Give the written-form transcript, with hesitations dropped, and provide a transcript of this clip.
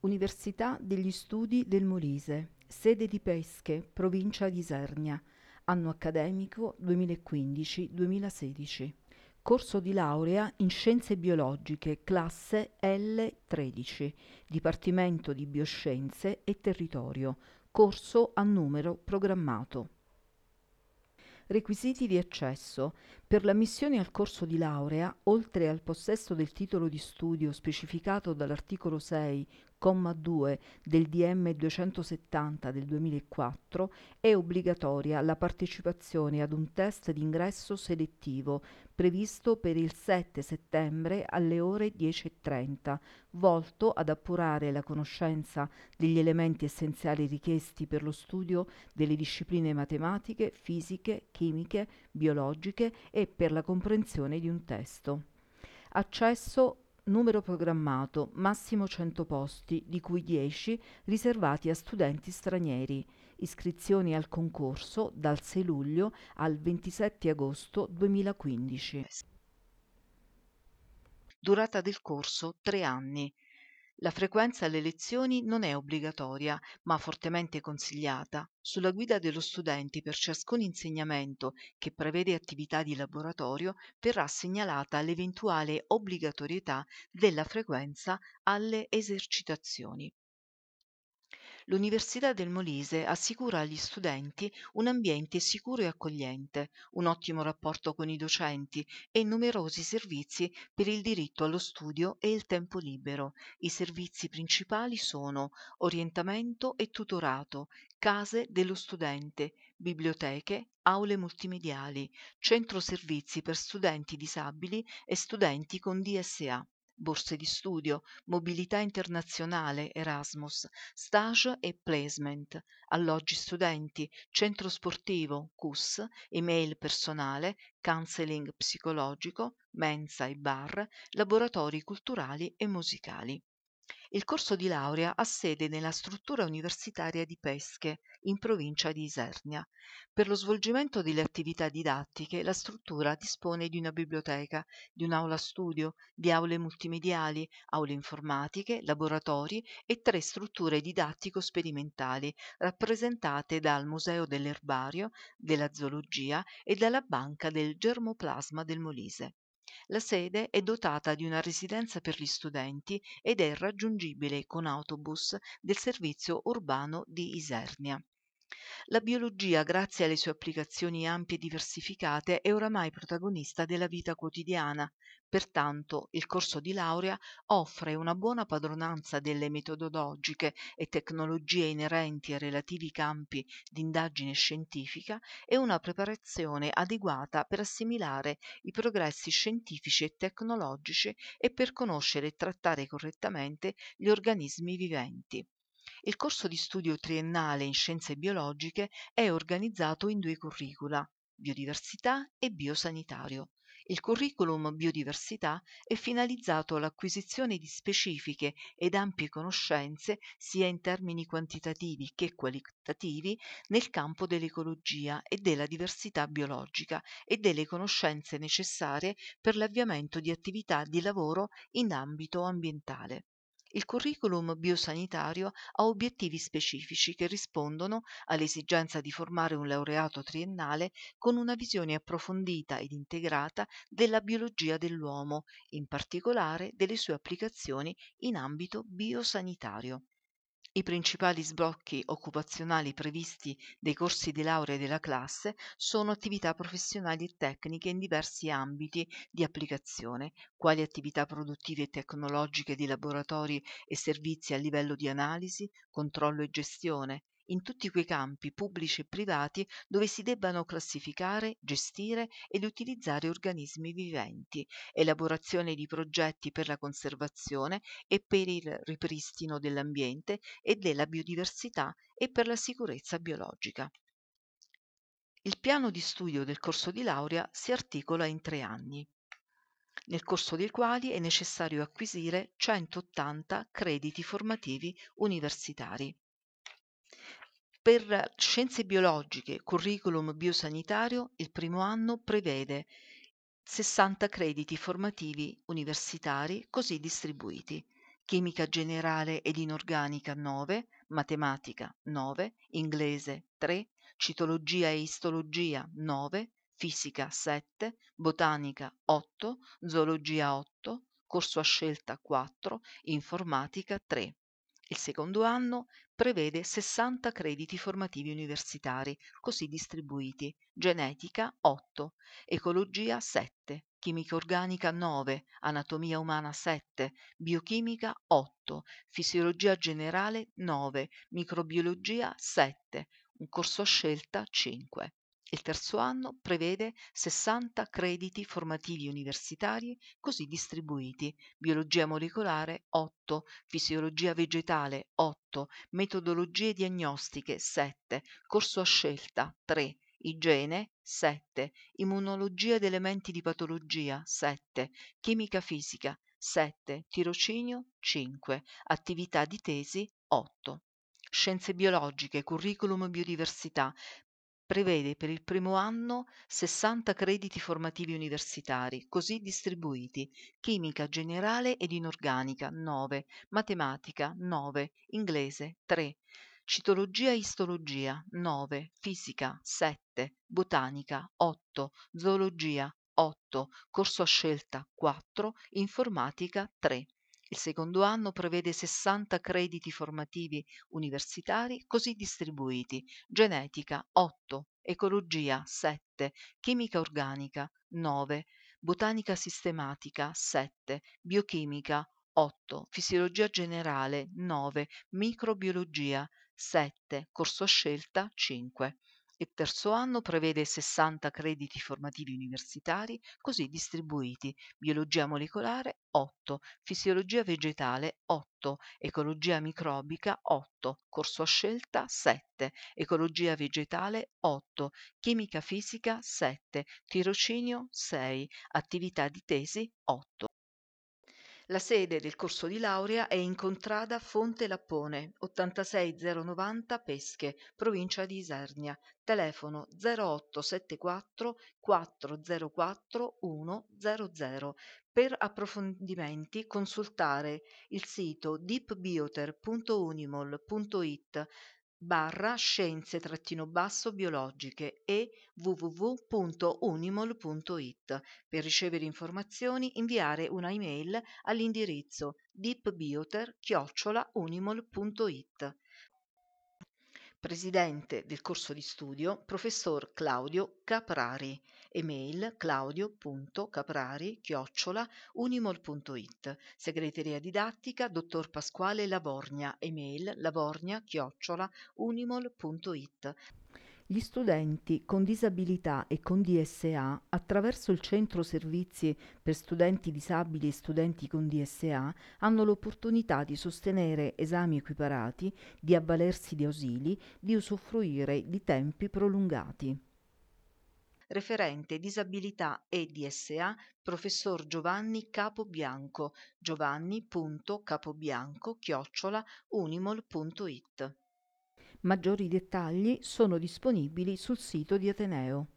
Università degli Studi del Molise, sede di Pesche, provincia di Isernia, anno accademico 2015-2016. Corso di laurea in Scienze Biologiche, classe L13, Dipartimento di Bioscienze e Territorio, corso a numero programmato. Requisiti di accesso. Per l'ammissione al corso di laurea, oltre al possesso del titolo di studio specificato dall'articolo 6, comma 2 del DM 270 del 2004, è obbligatoria la partecipazione ad un test d'ingresso selettivo previsto per il 7 settembre alle ore 10:30, volto ad appurare la conoscenza degli elementi essenziali richiesti per lo studio delle discipline matematiche, fisiche, chimiche, biologiche e per la comprensione di un testo. Accesso numero programmato, massimo 100 posti, di cui 10 riservati a studenti stranieri. Iscrizioni al concorso dal 6 luglio al 27 agosto 2015. Durata del corso 3 anni. La frequenza alle lezioni non è obbligatoria, ma fortemente consigliata. Sulla guida dello studente per ciascun insegnamento che prevede attività di laboratorio verrà segnalata l'eventuale obbligatorietà della frequenza alle esercitazioni. L'Università del Molise assicura agli studenti un ambiente sicuro e accogliente, un ottimo rapporto con i docenti e numerosi servizi per il diritto allo studio e il tempo libero. I servizi principali sono orientamento e tutorato, case dello studente, biblioteche, aule multimediali, centro servizi per studenti disabili e studenti con DSA, borse di studio, mobilità internazionale Erasmus, stage e placement, alloggi studenti, centro sportivo, CUS, email personale, counseling psicologico, mensa e bar, laboratori culturali e musicali. Il corso di laurea ha sede nella struttura universitaria di Pesche, in provincia di Isernia. Per lo svolgimento delle attività didattiche, la struttura dispone di una biblioteca, di un'aula studio, di aule multimediali, aule informatiche, laboratori e 3 strutture didattico-sperimentali, rappresentate dal Museo dell'Erbario, della Zoologia e dalla Banca del Germoplasma del Molise. La sede è dotata di una residenza per gli studenti ed è raggiungibile con autobus del servizio urbano di Isernia. La biologia, grazie alle sue applicazioni ampie e diversificate, è oramai protagonista della vita quotidiana. Pertanto, il corso di laurea offre una buona padronanza delle metodologiche e tecnologie inerenti ai relativi campi di indagine scientifica e una preparazione adeguata per assimilare i progressi scientifici e tecnologici e per conoscere e trattare correttamente gli organismi viventi. Il corso di studio triennale in scienze biologiche è organizzato in 2 curricula, biodiversità e biosanitario. Il curriculum biodiversità è finalizzato all'acquisizione di specifiche ed ampie conoscenze, sia in termini quantitativi che qualitativi, nel campo dell'ecologia e della diversità biologica e delle conoscenze necessarie per l'avviamento di attività di lavoro in ambito ambientale. Il curriculum biosanitario ha obiettivi specifici che rispondono all'esigenza di formare un laureato triennale con una visione approfondita ed integrata della biologia dell'uomo, in particolare delle sue applicazioni in ambito biosanitario. I principali sblocchi occupazionali previsti dei corsi di laurea della classe sono attività professionali e tecniche in diversi ambiti di applicazione, quali attività produttive e tecnologiche di laboratori e servizi a livello di analisi, controllo e gestione, in tutti quei campi pubblici e privati dove si debbano classificare, gestire ed utilizzare organismi viventi, elaborazione di progetti per la conservazione e per il ripristino dell'ambiente e della biodiversità e per la sicurezza biologica. Il piano di studio del corso di laurea si articola in 3 anni, nel corso dei quali è necessario acquisire 180 crediti formativi universitari. Per scienze biologiche, curriculum biosanitario, il primo anno prevede 60 crediti formativi universitari così distribuiti. chimica generale ed inorganica 9, matematica 9, inglese 3, citologia e istologia 9, fisica 7, botanica 8, zoologia 8, corso a scelta 4, informatica 3. Il secondo anno prevede 60 crediti formativi universitari, così distribuiti: genetica 8, ecologia 7, chimica organica 9, anatomia umana 7, biochimica 8, fisiologia generale 9, microbiologia 7, un corso a scelta 5. Il terzo anno prevede 60 crediti formativi universitari così distribuiti: biologia molecolare 8, fisiologia vegetale 8, metodologie diagnostiche 7, corso a scelta 3, igiene 7, immunologia ed elementi di patologia 7, chimica fisica 7, tirocinio 5, attività di tesi 8. Scienze biologiche, curriculum biodiversità prevede per il primo anno 60 crediti formativi universitari, così distribuiti: chimica generale ed inorganica 9, matematica 9, inglese 3, citologia e istologia 9, fisica 7, botanica 8, zoologia 8, corso a scelta 4, informatica 3. Il secondo anno prevede 60 crediti formativi universitari così distribuiti: genetica 8, ecologia 7, chimica organica 9, botanica sistematica 7, biochimica 8, fisiologia generale 9, microbiologia 7, corso a scelta 5. Il terzo anno prevede 60 crediti formativi universitari così distribuiti: biologia molecolare 8, fisiologia vegetale 8, ecologia microbica 8, corso a scelta 7, ecologia vegetale 8, chimica fisica 7, tirocinio 6, attività di tesi 8. La sede del corso di laurea è in contrada Fonte Lappone, 86090 Pesche, provincia di Isernia. Telefono 0874 404 100. Per approfondimenti consultare il sito deepbioter.unimol.it /scienze-biologiche e www.unimol.it. Per ricevere informazioni inviare una email all'indirizzo deepbioter@unimol.it. Presidente del corso di studio professor Claudio Caprari. Email claudio.caprari@unimol.it. Segreteria didattica dottor Pasquale Lavorgna. Email lavorgna@unimol.it. Gli studenti con disabilità e con DSA, attraverso il Centro Servizi per Studenti Disabili e Studenti con DSA, hanno l'opportunità di sostenere esami equiparati, di avvalersi di ausili, di usufruire di tempi prolungati. Referente disabilità e DSA, professor Giovanni Capobianco, giovanni.capobianco@unimol.it. Maggiori dettagli sono disponibili sul sito di Ateneo.